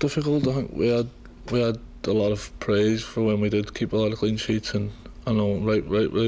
difficult. I think we had a lot of praise for when we did keep a lot of clean sheets, and I know rightly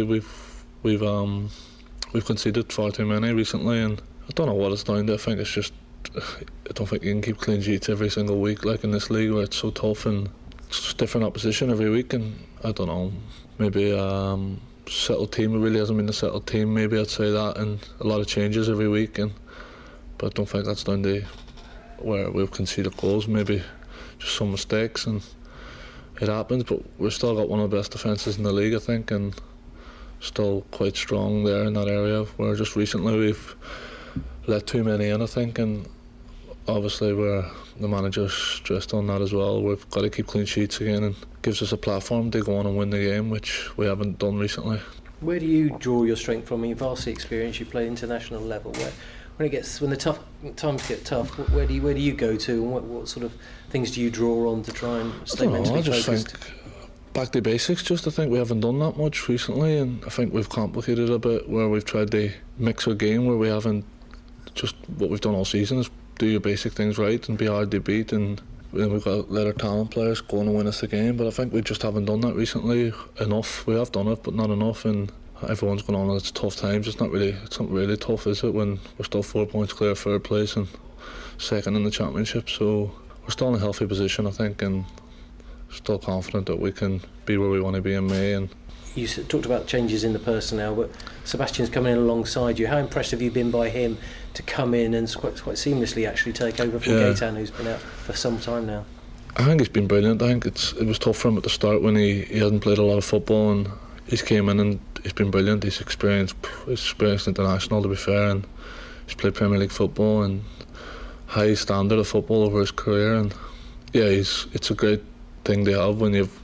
we've conceded far too many recently, and I don't know what it's down to. I think it's just I don't think you can keep clean sheets every single week like in this league where it's so tough and it's just different opposition every week, and I don't know, maybe settled team. It really hasn't been a settled team, maybe I'd say that, and a lot of changes every week, but I don't think that's down to where we've conceded goals, maybe just some mistakes and it happens, but we've still got one of the best defences in the league, I think, and still quite strong there in that area, where just recently we've let too many in, I think, and obviously the manager's stressed on that as well. We've got to keep clean sheets again, and gives us a platform to go on and win the game, which we haven't done recently. Where do you draw your strength from? Your varsity experience, you play international level. When the times get tough, where do you go to, and what sort of things do you draw on to try and stay mentally focused? I just think back to basics. Just I think we haven't done that much recently, and I think we've complicated a bit where we've tried to mix our game where we haven't. Just what we've done all season is do your basic things right and be hard to beat, and then we've got to let our talent players go on and win us the game. But I think we just haven't done that recently enough. We have done it, but not enough, and everyone's going on. It's tough times. It's not really tough, is it? When we're still 4 points clear of third place and second in the championship. So we're still in a healthy position, I think, and still confident that we can be where we want to be in May. And you talked about changes in the personnel, but Sebastian's coming in alongside you. How impressed have you been by him to come in and quite seamlessly actually take over from Gaetan, who's been out for some time now? I think he's been brilliant. I think it was tough for him at the start when he hadn't played a lot of football, and he's came in and he's been brilliant. He's experienced international, to be fair, and he's played Premier League football and high standard of football over his career. And yeah, it's a great thing to have when you've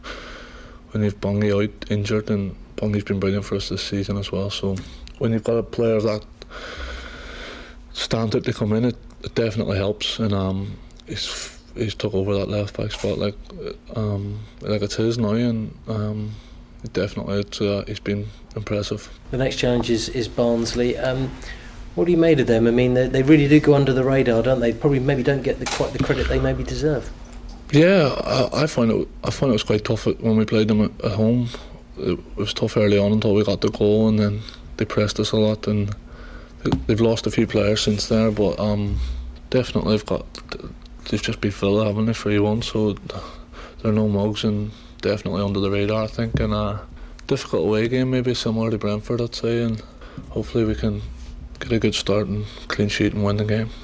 Bungie out injured, and Bungie's been brilliant for us this season as well. So when you've got a player of that standard to come in, it definitely helps. And he's took over that left back spot like it's his now, and definitely he's been impressive. The next challenge is Barnsley. What do you made of them? I mean, they really do go under the radar, don't they? Probably maybe don't get quite the credit they maybe deserve. Yeah, I found it was quite tough when we played them at home. It was tough early on until we got the goal, and then they pressed us a lot, and they've lost a few players since there, but definitely they've just been filled, haven't they, 3-1, so they're no mugs and definitely under the radar, I think. And a difficult away game, maybe similar to Brentford, I'd say, and hopefully we can get a good start and clean sheet and win the game.